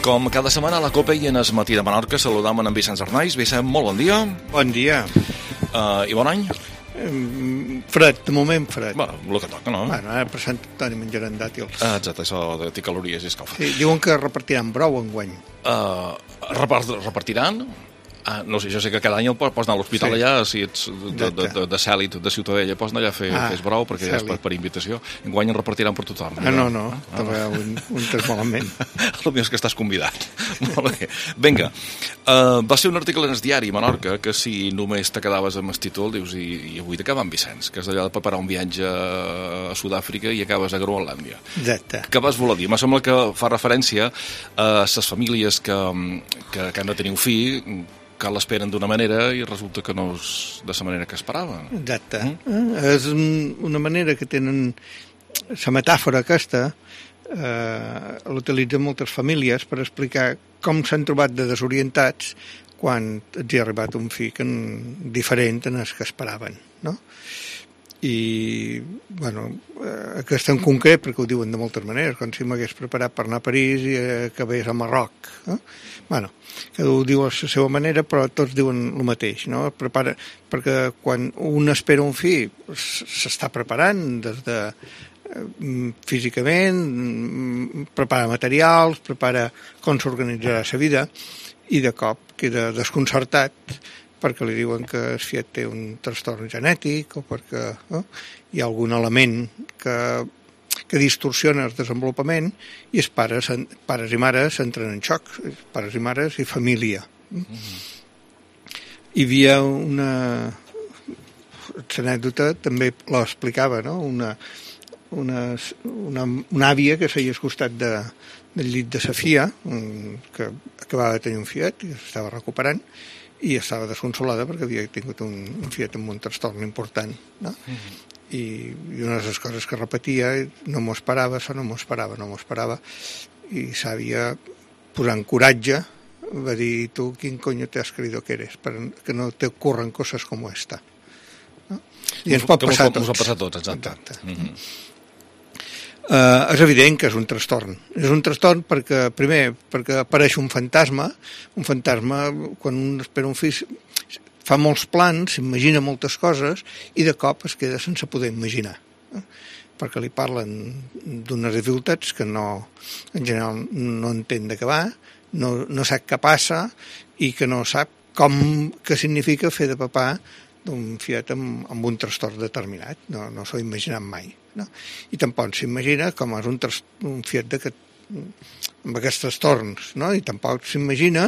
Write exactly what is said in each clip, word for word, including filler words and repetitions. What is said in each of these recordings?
Com cada setmana a la Copa i en es matí de Menorca saludam en Vicenç Arnaiz. Vicent, molt bon dia. Bon dia. Uh, I bon any? Um, fred, de moment fred. Bueno, el que toca, no? Bueno, ara per Sant Antoni menjaran dàtils. Ah, exacte, això de té calories i escalfa. Sí, diuen que repartiran brou enguany. Uh, repart, repartiran? Ah, no sé, jo sé que cada any el pots anar a l'hospital sí. allà, si ets de, de, de, de Cèlit, de Ciutadella, pots anar allà a fer, ah, fer brou, perquè ja és per, per invitació. Enguany en repartiran per tothom. Ah, no, no, ah, no. un, un temps malament. El millor és que estàs convidat. Molt bé. Vinga, uh, va ser un article en el diari Menorca, que si només te quedaves amb el títol, dius, i, i avui t'acaba amb Vicenç, que és allò de preparar un viatge a Sud-àfrica i acabes a Groenlàndia. Exacte. Què vas voler dir? Em sembla que fa referència a les famílies que, que, que han de tenir un fill, que l'esperen d'una manera i resulta que no és de la manera que esperaven. Exacte. Mm? Eh, és un, una manera que tenen... La metàfora aquesta eh, l'utilitzen moltes famílies per explicar com s'han trobat de desorientats quan els hi ha arribat un fill que, diferent en el que esperaven, no? I, bueno, eh, aquesta en concret, perquè ho diuen de moltes maneres, com si m'hagués preparat per anar a París i acabés a Marroc. Eh? Bueno, cada un ho diu a la seva manera, però tots diuen el mateix, no? Prepara, perquè quan un espera un fill, s'està preparant des de eh, físicament, prepara materials, prepara com s'organitzarà la vida, i de cop queda desconcertat perquè li diuen que el fiet té un trastorn genètic o perquè eh, hi ha algun element que, que distorsiona el desenvolupament i els pares, pares i mares entren en xoc, pares i mares i família. Mm-hmm. Hi havia una... L'anècdota també l'explicava, no? Una, una, una, una àvia que seia al costat de, del llit de sa filla, que acabava de tenir un fiet i s'estava recuperant, i estava desconsolada perquè havia tingut un, un fiet amb un trastorn important, no? Mm-hmm. I, i una de les coses que repetia, no m'ho esperava, això no m'ho esperava, no m'ho esperava, i s'havia posant coratge, va dir, tu quin coño te has creído que eres, per que no te ocurren coses com esta, no? I ens pot passar a tots. Ens pot passar a tots, exacte. exacte. Mm-hmm. Uh, és evident que és un trastorn. És un trastorn perquè, primer, perquè apareix un fantasma, un fantasma, quan un espera un fill, fa molts plans, s'imagina moltes coses, i de cop es queda sense poder imaginar. Eh? Perquè li parlen d'unes dificultats que no, en general no entén de què va, no, no sap què passa, i que no sap com, què significa fer de papà d'un fiet amb, amb un trastorn determinat. No, no s'ho ha imaginat mai. No? I tampoc s'imagina com és un, un fiet d'aquest, amb aquests trastorns, no? I tampoc s'imagina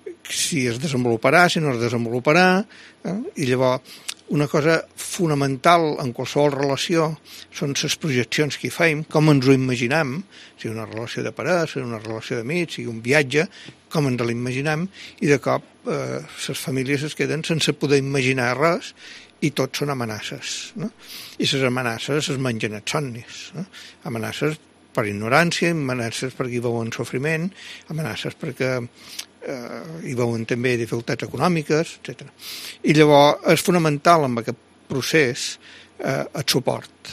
si es desenvoluparà, si no es desenvoluparà, eh? I llavors una cosa fonamental en qualsevol relació són les projeccions que hi fem, com ens ho imaginam, si una relació de parella, si una relació d'amics, si un viatge, com ens l'imaginem, i de cop eh, les famílies es queden sense poder imaginar res i tot són amenaces, no? I les amenaces es mengen els somnis, no? Amenaces per ignorància, amenaces perquè hi veuen sofriment, amenaces perquè eh, hi veuen també dificultats econòmiques, etcètera. I llavors és fonamental en aquest procés eh, el suport,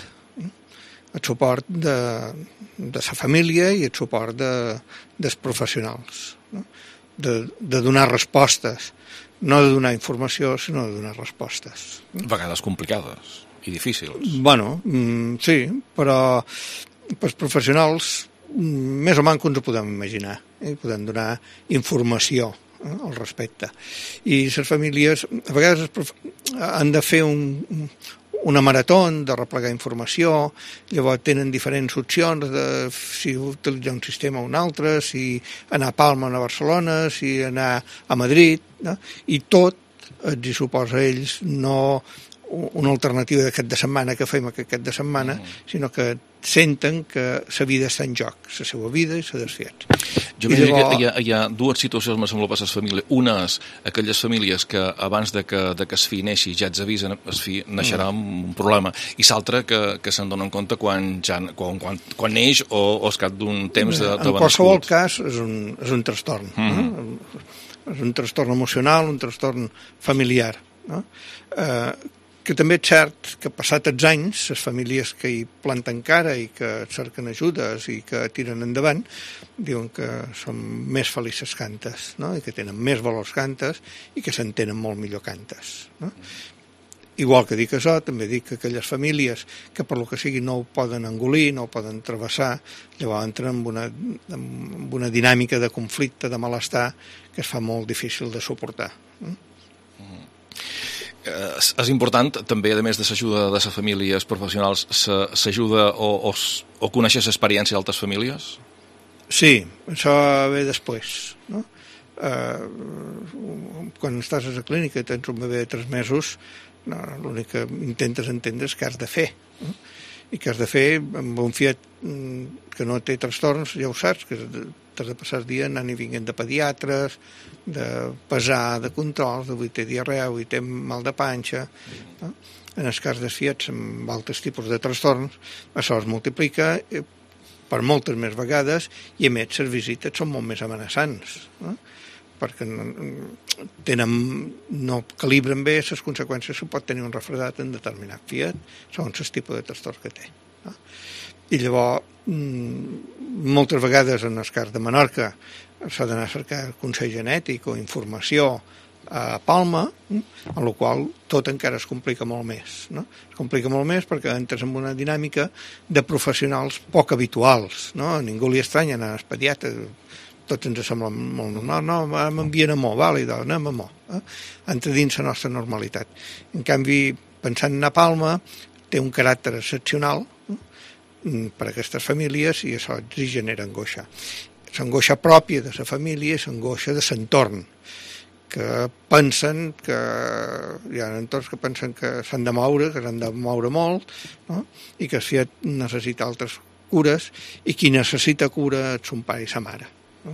el suport de, de la família i el suport de, dels professionals, no? de, de donar respostes, no de donar informació, sinó de donar respostes. A vegades complicades i difícils. Bueno, mm, sí, però els professionals més o menys ens ho podem imaginar, eh? Podem donar informació eh, al respecte. I les famílies a vegades prof... han de fer un, una marató de replegar informació, llavors tenen diferents opcions de si utilitzar un sistema o un altre, si anar a Palma o a Barcelona, si anar a Madrid, no? I tot els hi suposa a ells no una alternativa d'aquest de setmana que fem aquest cap de setmana, mm. sinó que senten que la vida està en joc, la seva vida i la dels fiets. Jo crec llavors... que hi ha, hi ha dues situacions, me sembla, per les famílies. Una és aquelles famílies que abans de que, de que es fill neixi ja ets avisen el fill naixerà amb mm. un problema, i l'altra que, que se'n donen compte quan, ja, quan, quan, quan neix o, o es cap d'un temps de, de en qualsevol cas és un, és un trastorn. Mm. No? És un trastorn emocional, un trastorn familiar. No? Eh, que també és cert que passat els anys, les famílies que hi planten cara i que cerquen ajudes i que tiren endavant, diuen que són més felices cantes, no? I que tenen més valors cantes i que s'entenen molt millor cantes, no? Igual que dic això, també dic que aquelles famílies que per lo que sigui no ho poden engolir, no ho poden travessar, llavors entren en una, en una dinàmica de conflicte, de malestar, que es fa molt difícil de suportar. És, és important, també, a més de l'ajuda de les famílies professionals, s'ajuda o, o, o coneixes l'experiència d'altres famílies? Sí, això ve després, no? Uh, quan estàs a la clínica i tens un bebè de tres mesos, no, l'únic que intentes entendre és què has de fer, no? I què has de fer amb un fiat que no té trastorns, ja ho saps, que t'has de passar el dia anant i vinguent de pediatres, de pesar, de controls, avui té diarrea, avui té mal de panxa, no? En el cas dels fiats amb altres tipus de trastorns, això es multiplica per moltes més vegades i a més les visites són molt més amenaçants, no? Perquè tenen, no calibren bé les conseqüències que pot tenir un refredat en determinat fiat segons el tipus de trastorn que té, no? I llavors moltes vegades en el cas de Menorca s'ha d'anar a cercar consell genètic o informació a Palma, en la qual tot encara es complica molt més, no? Es complica molt més perquè entres en una dinàmica de professionals poc habituals, no? A ningú li estranya anar al pediatre, tots ens sembla molt normal, no, m'envien a Mo, vàlid, anem a Mo, eh? Entra dins la nostra normalitat. En canvi, pensant en a Palma, té un caràcter excepcional, eh? Per a aquestes famílies, i això els genera angoixa. L'angoixa pròpia de la família és l'angoixa de l'entorn, que pensen que hi ha entorns que pensen que s'han de moure, que s'han de moure molt, no? I que el fiat necessita altres cures, i qui necessita cura és son pare i sa mare.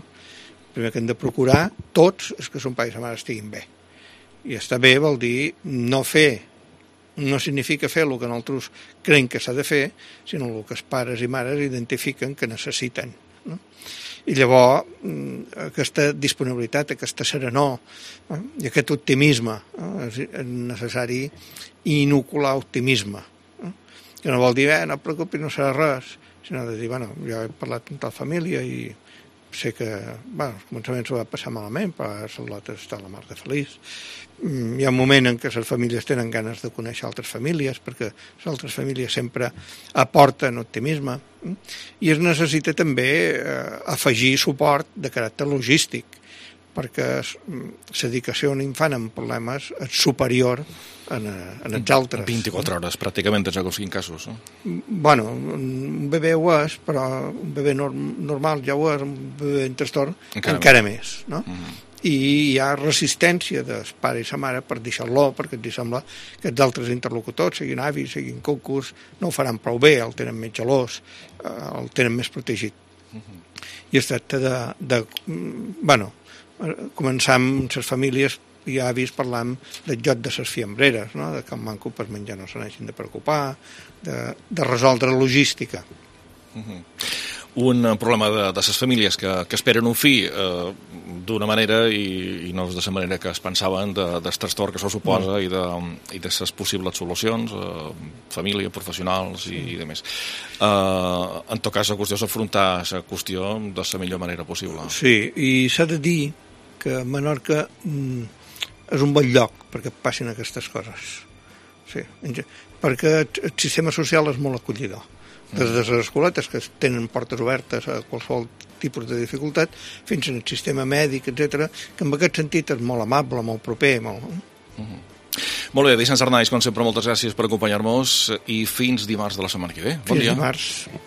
El primer que hem de procurar tots és que son pare i sa mare estiguin bé. I estar bé vol dir no fer, no significa fer el que nosaltres creiem que s'ha de fer, sinó el que els pares i mares identifiquen que necessiten, no? I llavors aquesta disponibilitat, aquesta serenor, eh, i aquest optimisme, eh, és necessari inocular optimisme, eh? Que no vol dir, eh, no et preocupis, no serà res, sinó de dir, bueno, jo he parlat amb la família i sé que, bueno, al començament s'ho va passar malament, però l'altre està a la mar de feliç. Hi ha un moment en què les famílies tenen ganes de conèixer altres famílies, perquè les altres famílies sempre aporten optimisme, i es necessita també eh, afegir suport de caràcter logístic, perquè la dedicació a un infant amb problemes és superior a, a els altres. vint-i-quatre hores, pràcticament, en alguns casos. No? Bueno, un bebè ho és, però un bebè norm, normal ja ho és, un bebè en trastorn encara, encara més, no? Mm-hmm. I hi ha resistència del pare i sa mare per deixar-lo, perquè els sembla que els altres interlocutors, siguin avis, siguin cocos, no ho faran prou bé, el tenen més gelós, el tenen més protegit. Mm-hmm. I es tracta de, de bueno, començar amb les famílies i avis parlant del joc de les fiambreres, no? De que el manco per menjar no se n'hagin de preocupar, de, de resoldre logística. Uh-huh. Un problema de, de les famílies que, que esperen un fill eh, d'una manera i, i no és de la manera que es pensaven de, del trastorn que això suposa mm. i, de, i de les possibles solucions, eh, família, professionals i, i de més. Eh, en tot cas, la qüestió és afrontar la qüestió de la millor manera possible. Sí, i s'ha de dir que Menorca mm, és un bon lloc perquè passin aquestes coses. Sí, perquè el sistema social és molt acollidor. Des de les escoletes que tenen portes obertes a qualsevol tipus de dificultat fins al sistema mèdic, etcètera, que en aquest sentit és molt amable, molt proper. Molt... Uh-huh. Molt bé, Vicenç Arnaiz, com sempre, moltes gràcies per acompanyar-nos i fins dimarts de la setmana que ve. Bon fins dia. Dimarts.